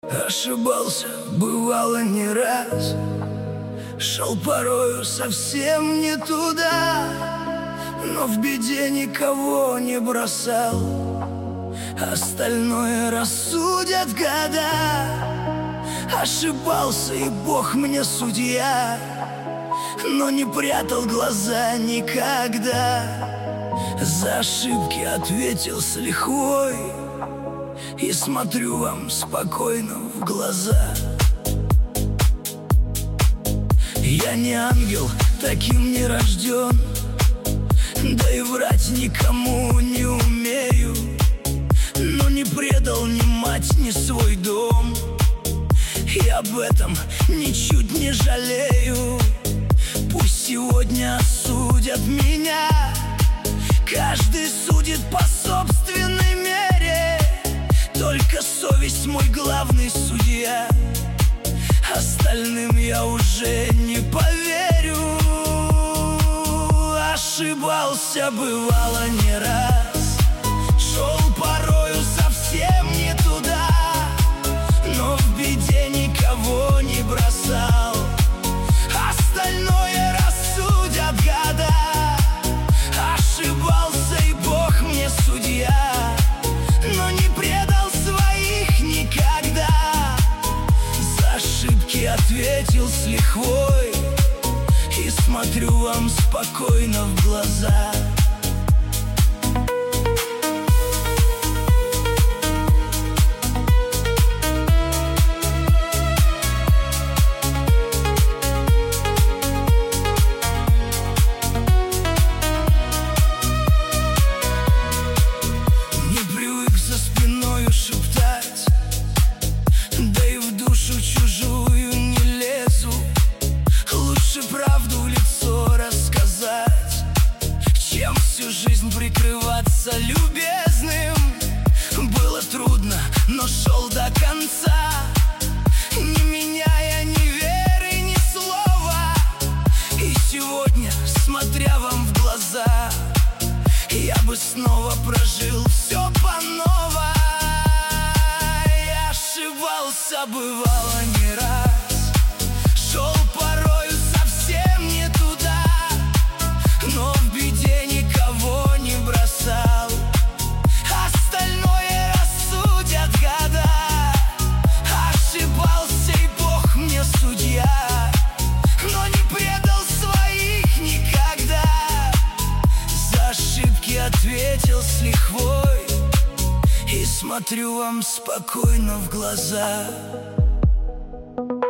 Ошибался, бывало не раз, шел порою совсем не туда, но в беде никого не бросал, остальное рассудят года. Ошибался, и Бог мне судья, но не прятал глаза никогда. За ошибки ответил с лихвой и смотрю вам спокойно в глаза. Я не ангел, таким не рожден, да и врать никому не умею, но не предал ни мать, ни свой дом, и об этом ничуть не жалею. Пусть сегодня осудят меня, каждый судит по собственной мере, только совесть мой главный судья, остальным я уже не поверю. Ошибался, бывало не раз, шел порою совсем не туда, но в беде никого не бросал, остальное рассудят года. Ошибался, и Бог мне судья, но не предал своих никогда. За ошибки ответил с лихвой и смотрю вам спокойно в глаза. Да и в душу чужую не лезу, лучше правду в лицо рассказать, чем всю жизнь прикрываться любезным. Было трудно, но шел до конца, не меняя ни веры, ни слова. И сегодня, смотря вам в глаза, я бы снова прожил все по-ново. Ошибался, бывало не раз, шел порою совсем не туда, но в беде никого не бросал, остальное рассудят года. Ошибался, и Бог мне судья, но не предал своих никогда. За ошибки ответил с лихвой и смотрю вам спокойно в глаза.